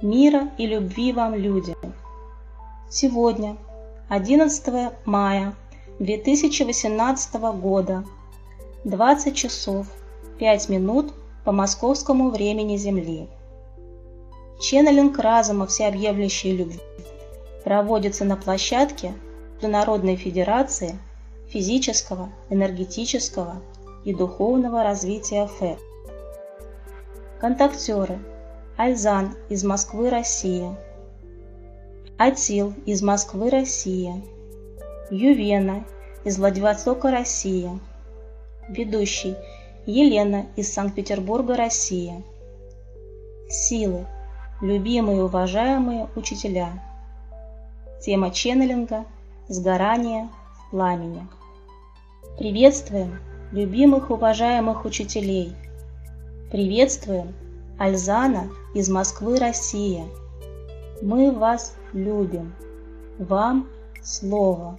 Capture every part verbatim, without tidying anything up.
Мира и любви вам, люди! Сегодня, одиннадцатого мая две тысячи восемнадцатого года, двадцать часов пять минут по московскому времени Земли. Ченнелинг разума всеобъемлющей любви проводится на площадке Международной Федерации физического, энергетического и духовного развития ФЭ. Контактеры: Альзан из Москвы, Россия; Атил из Москвы, Россия; Ювена из Владивостока, Россия; ведущий Елена из Санкт-Петербурга, Россия. Силы, любимые и уважаемые учителя. Тема ченнелинга – сгорание в пламени. Приветствуем любимых и уважаемых учителей. Приветствуем Альзана из Москвы, Россия. Мы вас любим. Вам слово.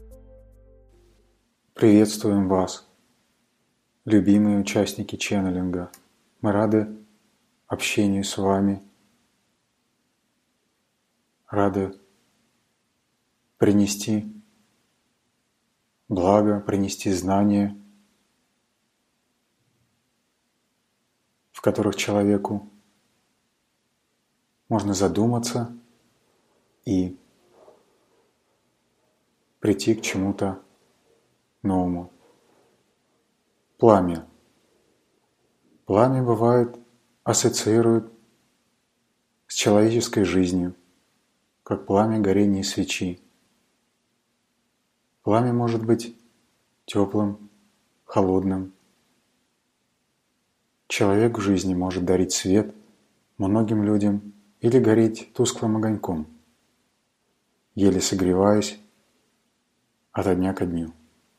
Приветствуем вас, любимые участники ченнелинга. Мы рады общению с вами, рады принести благо, принести знания, в которых человеку можно задуматься и прийти к чему-то новому. Пламя. Пламя бывает ассоциирует с человеческой жизнью, как пламя горения свечи. Пламя может быть теплым, холодным. Человек в жизни может дарить свет многим людям или гореть тусклым огоньком, еле согреваясь ото дня ко дню.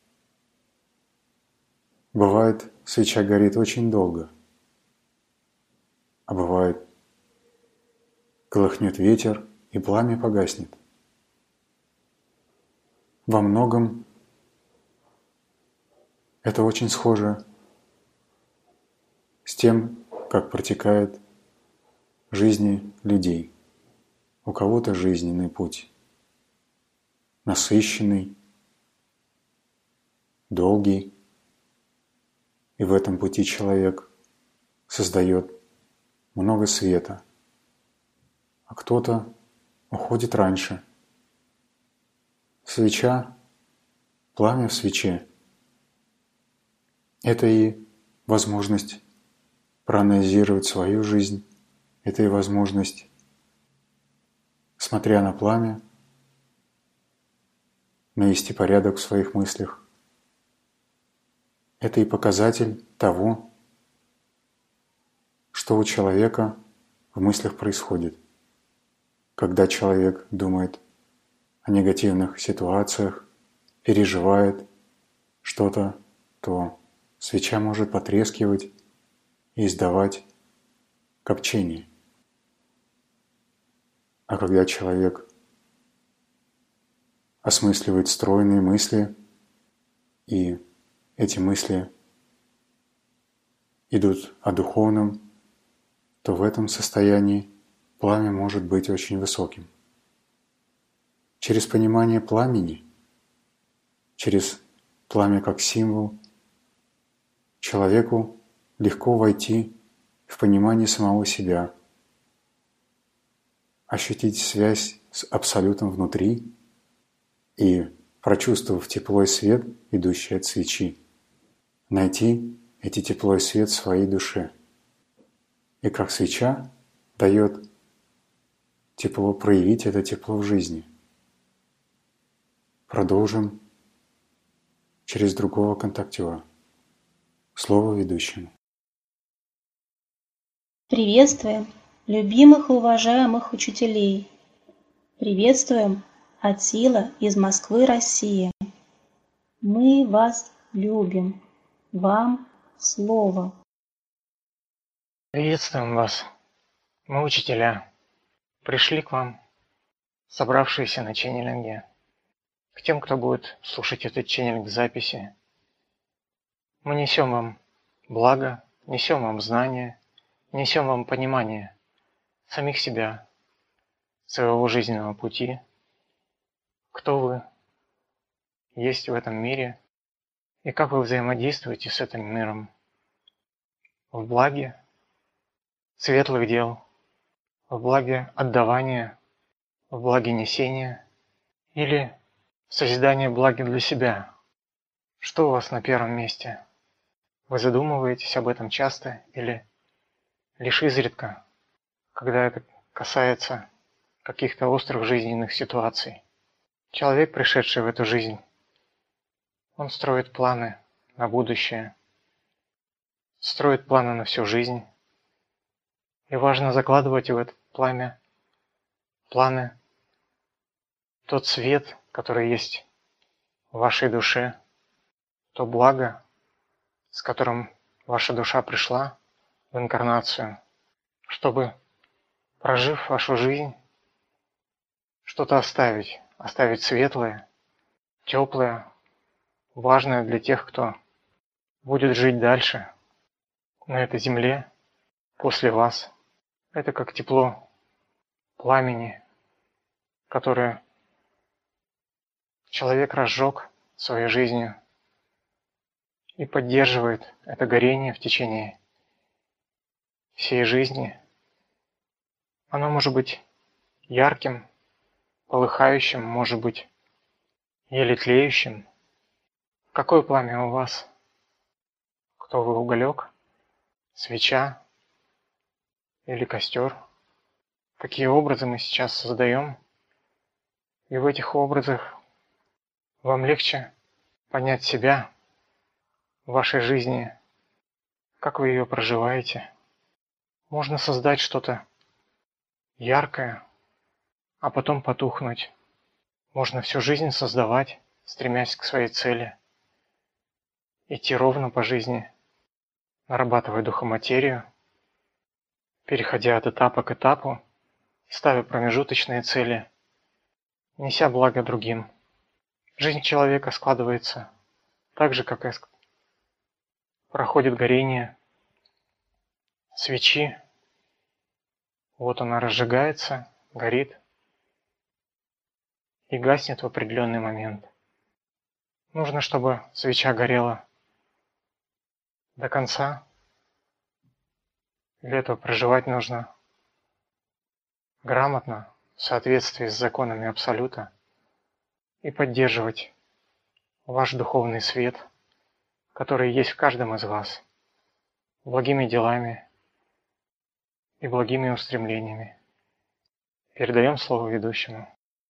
Бывает, свеча горит очень долго, а бывает, колыхнет ветер, и пламя погаснет. Во многом это очень схоже с тем, как протекает жизни людей. У кого-то жизненный путь насыщенный, долгий, и в этом пути человек создает много света, а кто-то уходит раньше. Свеча, пламя в свече – это и возможность проанализировать свою жизнь, это и возможность, смотря на пламя, навести порядок в своих мыслях. Это и показатель того, что у человека в мыслях происходит. Когда человек думает о негативных ситуациях, переживает что-то, то свеча может потрескивать и издавать копчение. А когда человек осмысливает стройные мысли, и эти мысли идут о духовном, то в этом состоянии пламя может быть очень высоким. Через понимание пламени, через пламя как символ, человеку легко войти в понимание самого себя, ощутить связь с Абсолютом внутри и, прочувствовав тепло и свет, идущий от свечи, найти эти тепло и свет в своей душе. И как свеча дает тепло, проявить это тепло в жизни. Продолжим через другого контактера. Слово ведущему. Приветствуем любимых и уважаемых учителей. Приветствуем Атила из Москвы, Россия. Мы вас любим. Вам слово. Приветствуем вас, мы учителя. Пришли к вам, собравшиеся на ченнелинге, к тем, кто будет слушать этот ченнелинг в записи. Мы несем вам благо, несем вам знания, несем вам понимание самих себя, своего жизненного пути, кто вы есть в этом мире и как вы взаимодействуете с этим миром в благе светлых дел, в благе отдавания, в благе несения или в созидании блага для себя. Что у вас на первом месте? Вы задумываетесь об этом часто или лишь изредка, когда это касается каких-то острых жизненных ситуаций? Человек, пришедший в эту жизнь, он строит планы на будущее, строит планы на всю жизнь. И важно закладывать в это пламя планы, тот свет, который есть в вашей душе, то благо, с которым ваша душа пришла в инкарнацию, чтобы, прожив вашу жизнь, что-то оставить, оставить светлое, теплое, важное для тех, кто будет жить дальше на этой земле после вас. Это как тепло пламени, которое человек разжег своей жизнью и поддерживает это горение в течение всей жизни. Оно может быть ярким, полыхающим, может быть еле тлеющим. Какое пламя у вас? Кто вы, уголек, свеча или костер? Какие образы мы сейчас создаем? И в этих образах вам легче понять себя в вашей жизни, как вы ее проживаете. Можно создать что-то яркое, а потом потухнуть. Можно всю жизнь создавать, стремясь к своей цели, идти ровно по жизни, нарабатывая духоматерию, переходя от этапа к этапу, ставя промежуточные цели, неся благо другим. Жизнь человека складывается так же, как и проходит горение свечи. Вот она разжигается, горит и гаснет в определенный момент. Нужно, чтобы свеча горела до конца. Для этого проживать нужно грамотно, в соответствии с законами Абсолюта, и поддерживать ваш духовный свет, который есть в каждом из вас, благими делами и благими устремлениями. Передаем слово ведущему.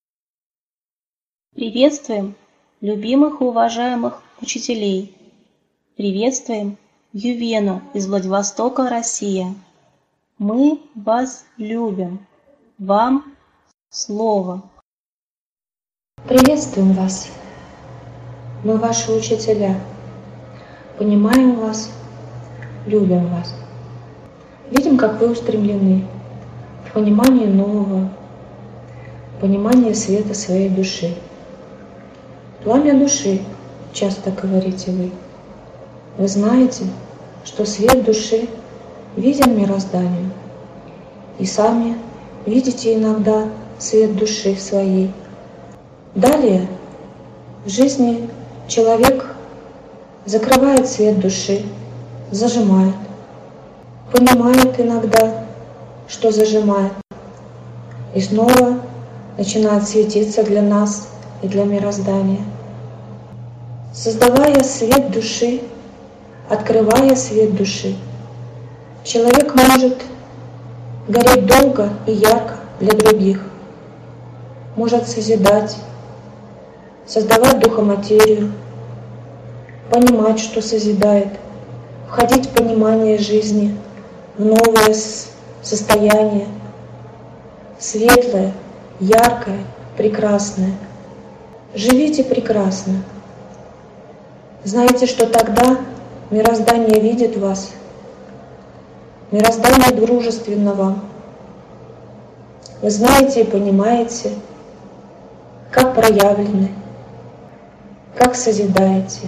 Приветствуем любимых и уважаемых учителей. Приветствуем Ювену из Владивостока, Россия. Мы вас любим. Вам слово. Приветствуем вас. Мы ваши учителя. Понимаем вас, любим вас. Видим, как вы устремлены в понимании нового, понимании света своей души. Пламя души, часто говорите вы. Вы знаете, что свет души виден мирозданию, и сами видите иногда свет души своей. Далее в жизни человек закрывает свет души, зажимает, понимает иногда, что зажимает, и снова начинает светиться для нас и для мироздания. Создавая свет души, открывая свет души, человек может гореть долго и ярко для других, может созидать, создавать духоматерию, понимать, что созидает, входить в понимание жизни, в новое состояние, светлое, яркое, прекрасное. Живите прекрасно. Знаете, что тогда мироздание видит вас, мироздание дружественно вам. Вы знаете и понимаете, как проявлены, как созидаете.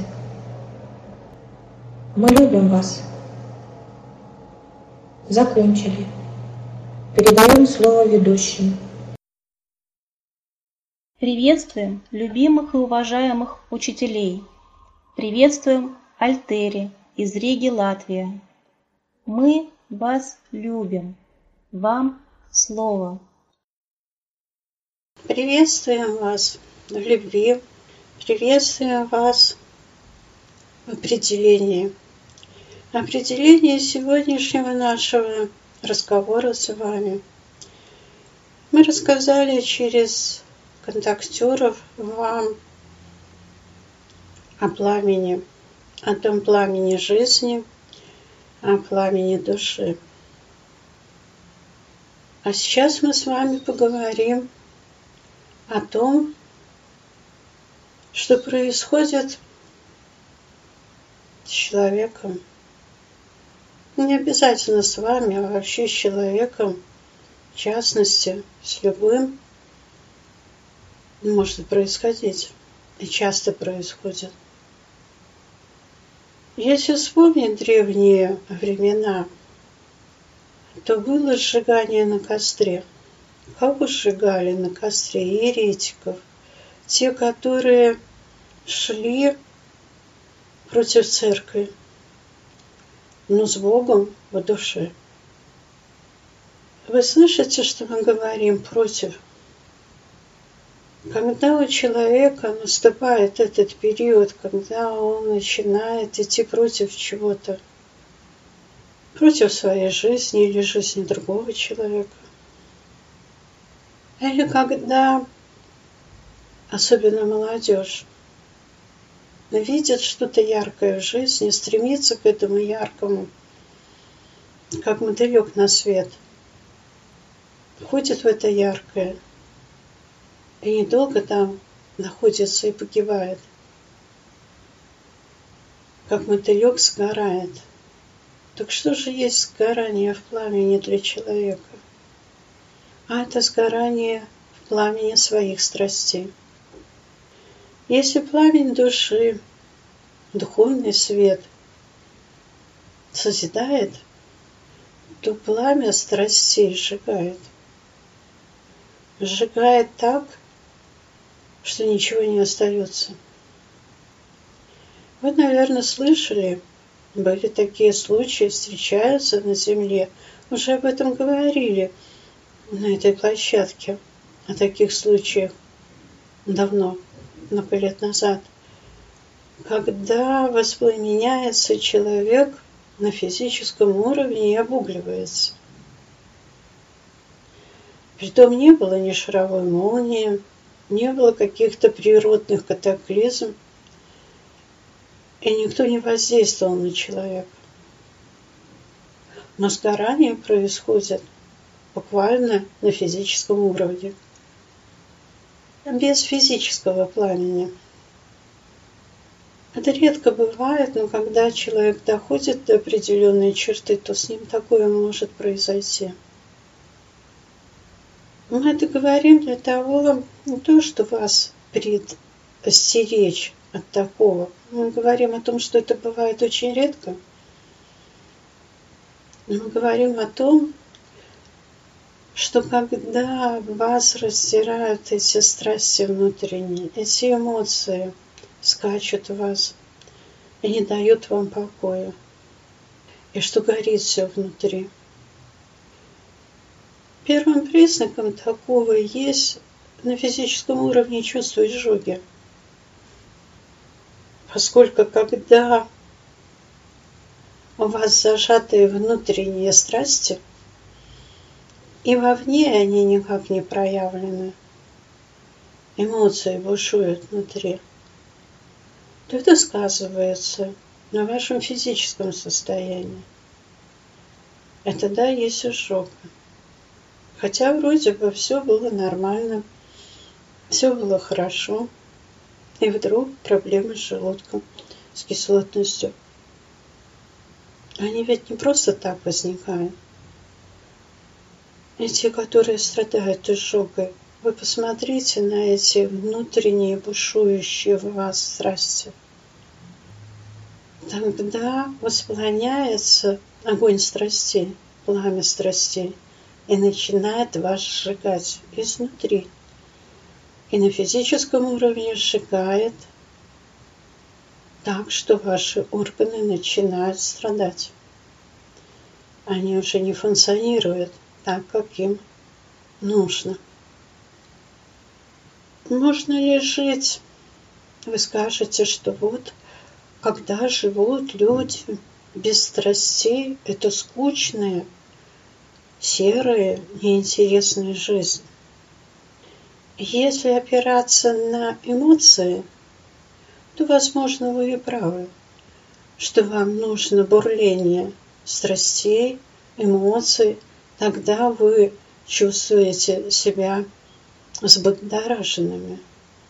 Мы любим вас. Закончили. Передаем слово ведущему. Приветствуем любимых и уважаемых учителей. Приветствуем Альтери из Риги, Латвия. Мы вас любим. Вам слово. Приветствуем вас в любви. Приветствуем вас в определении. Определение сегодняшнего нашего разговора с вами. Мы рассказали через контактеров вам о пламени, о том пламени жизни, о пламени души. А сейчас мы с вами поговорим о том, что происходит с человеком. Не обязательно с вами, а вообще с человеком, в частности, с любым, может происходить и часто происходит. Если вспомнить древние времена, то было сжигание на костре. Кого сжигали на костре? Еретиков. Те, которые шли против церкви, но с Богом в душе. Вы слышите, что мы говорим против? Когда у человека наступает этот период, когда он начинает идти против чего-то, против своей жизни или жизни другого человека, или когда, особенно молодежь, видит что-то яркое в жизни, стремится к этому яркому, как мотылек на свет, входит в это яркое, и недолго там находится и погибает. Как мотылек сгорает. Так что же есть сгорание в пламени для человека? А это сгорание в пламени своих страстей. Если пламень души, духовный свет созидает, то пламя страстей сжигает. Сжигает так, что ничего не остается. Вы, наверное, слышали, были такие случаи, встречаются на Земле. Уже об этом говорили на этой площадке, о таких случаях давно, много лет назад. Когда воспламеняется человек на физическом уровне и обугливается. Притом не было ни шаровой молнии, не было каких-то природных катаклизм, и никто не воздействовал на человека. Но сгорание происходит буквально на физическом уровне, без физического пламени. Это редко бывает, но когда человек доходит до определенной черты, то с ним такое может произойти. Мы это говорим для того, не то, что вас предостеречь от такого. Мы говорим о том, что это бывает очень редко. Мы говорим о том, что когда вас раздирают эти страсти внутренние, эти эмоции скачут в вас и не дают вам покоя, и что горит все внутри. Первым признаком такого есть на физическом уровне чувство изжоги. Поскольку когда у вас зажатые внутренние страсти, и вовне они никак не проявлены, эмоции бушуют внутри, то это сказывается на вашем физическом состоянии. Это да, есть изжога. Хотя вроде бы все было нормально, все было хорошо, и вдруг проблемы с желудком, с кислотностью. Они ведь не просто так возникают. И те, которые страдают изжогой, вы посмотрите на эти внутренние бушующие в вас страсти. Тогда воспламеняется огонь страстей, пламя страстей, и начинает вас сжигать изнутри. и на физическом уровне сжигает так, что ваши органы начинают страдать. Они уже не функционируют так, как им нужно. Можно ли жить? Вы скажете, что вот, когда живут люди без страстей, это скучная, серая, неинтересная жизнь. Если опираться на эмоции, то, возможно, вы и правы, что вам нужно бурление страстей, эмоций, тогда вы чувствуете себя взбудораженными.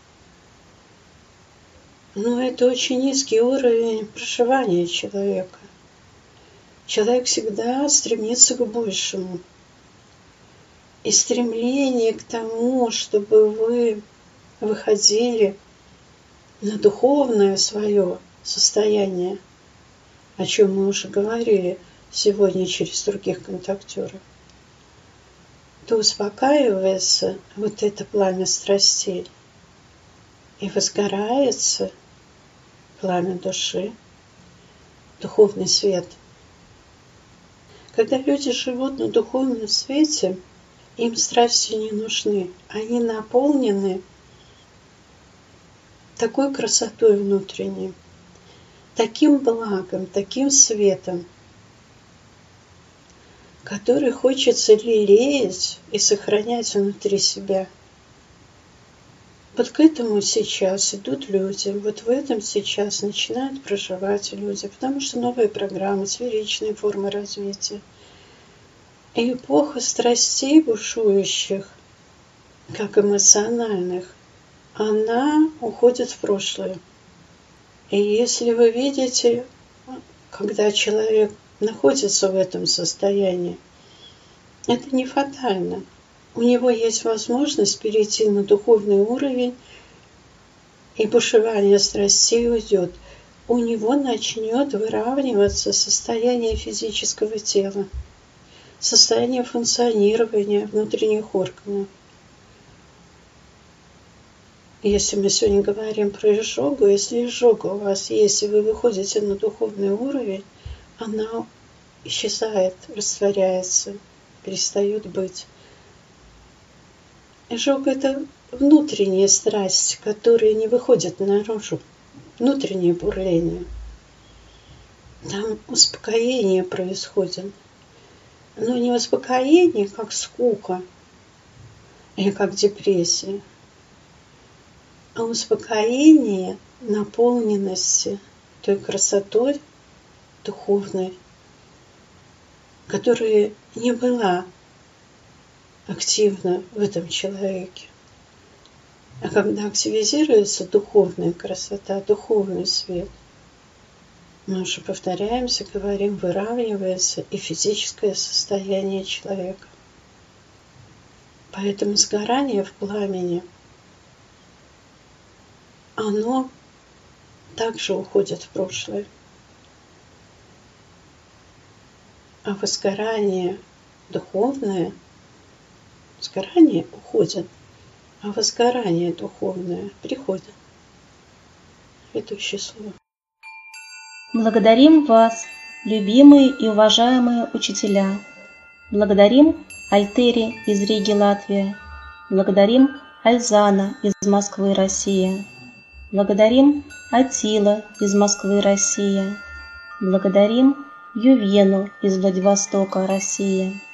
Но это очень низкий уровень проживания человека. Человек всегда стремится к большему. И стремление к тому, чтобы вы выходили на духовное свое состояние, о чем мы уже говорили сегодня через других контактеров, то успокаивается вот это пламя страстей и возгорается пламя души, духовный свет. Когда люди живут на духовном свете, им страсти не нужны. Они наполнены такой красотой внутренней, таким благом, таким светом, который хочется лелеять и сохранять внутри себя. Вот к этому сейчас идут люди, вот в этом сейчас начинают проживать люди, потому что новые программы, сферичные формы развития. И эпоха страстей бушующих, как эмоциональных, она уходит в прошлое. И если вы видите, когда человек находится в этом состоянии, это не фатально. У него есть возможность перейти на духовный уровень, и бушевание страстей уйдет. У него начнет выравниваться состояние физического тела, состояние функционирования внутренних органов. Если мы сегодня говорим про изжогу, если изжога у вас есть, и вы выходите на духовный уровень, она исчезает, растворяется, перестает быть. Изжога – это внутренняя страсть, которая не выходит наружу, внутреннее бурление. Там успокоение происходит. Но не успокоение, как скука или как депрессия, а успокоение наполненности той красотой духовной, которая не была активна в этом человеке. А когда активизируется духовная красота, духовный свет, мы уже повторяемся, говорим, выравнивается и физическое состояние человека. Поэтому сгорание в пламени, оно также уходит в прошлое. А возгорание духовное, сгорание уходит, а возгорание духовное приходит. Ведущее слово. Благодарим вас, любимые и уважаемые учителя. Благодарим Альтери из Риги, Латвия. Благодарим Альзана из Москвы, Россия. Благодарим Атила из Москвы, Россия. Благодарим Ювену из Владивостока, Россия.